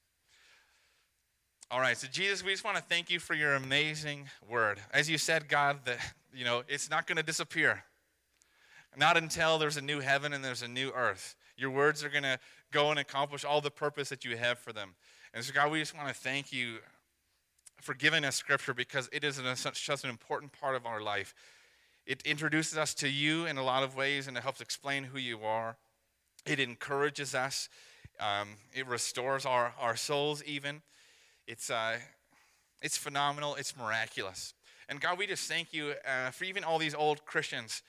All right, so Jesus, we just want to thank you for your amazing word. As you said, God, that it's not going to disappear. Not until there's a new heaven and there's a new earth. Your words are going to go and accomplish all the purpose that you have for them. And so, God, we just want to thank you for giving us Scripture because it is such an important part of our life. It introduces us to you in a lot of ways, and it helps explain who you are. It encourages us. It restores our souls even. It's phenomenal. It's miraculous. And God, we just thank you for even all these old Christians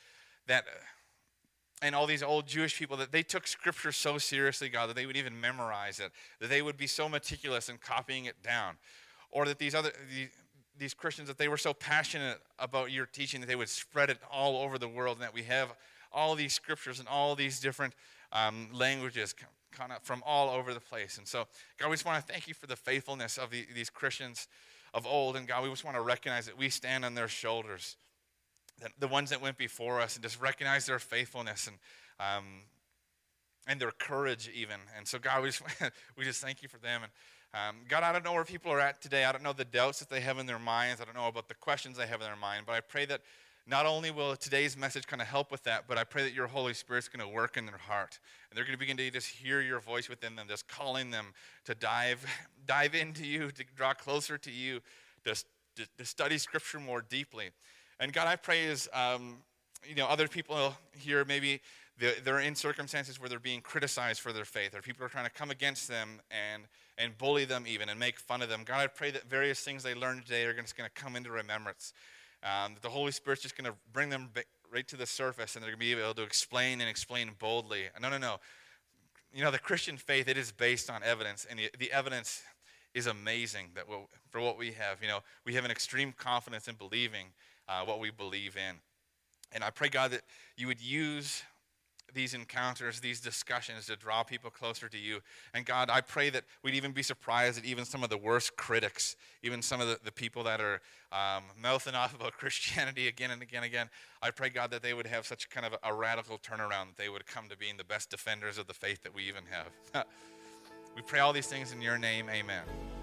and all these old Jewish people that they took Scripture so seriously, God, that they would even memorize it, that they would be so meticulous in copying it down, or that these Christians, that they were so passionate about your teaching that they would spread it all over the world, and that we have all these Scriptures and all these different languages kind of from all over the place. And so, God, we just want to thank you for the faithfulness of these Christians of old. And God, we just want to recognize that we stand on their shoulders, the ones that went before us, and just recognize their faithfulness and their courage even. And so, God, we just thank you for them. And God, I don't know where people are at today. I don't know the doubts that they have in their minds. I don't know about the questions they have in their mind. But I pray that not only will today's message kind of help with that, but I pray that your Holy Spirit's going to work in their heart. And they're going to begin to just hear your voice within them, just calling them to dive into you, to draw closer to you, to study Scripture more deeply. And God, I pray as other people here, maybe they're in circumstances where they're being criticized for their faith, or people are trying to come against them and bully them even and make fun of them. God, I pray that various things they learned today are just going to come into remembrance. That the Holy Spirit's just going to bring them right to the surface, and they're going to be able to explain boldly. No. The Christian faith, it is based on evidence, and the evidence is amazing for what we have. We have an extreme confidence in believing what we believe in. And I pray, God, that you would use these encounters, these discussions to draw people closer to you. And God, I pray that we'd even be surprised at even some of the worst critics, even some of the people that are mouthing off about Christianity again and again. I pray, God, that they would have such kind of a radical turnaround, that they would come to being the best defenders of the faith that we even have. We pray all these things in your name. Amen.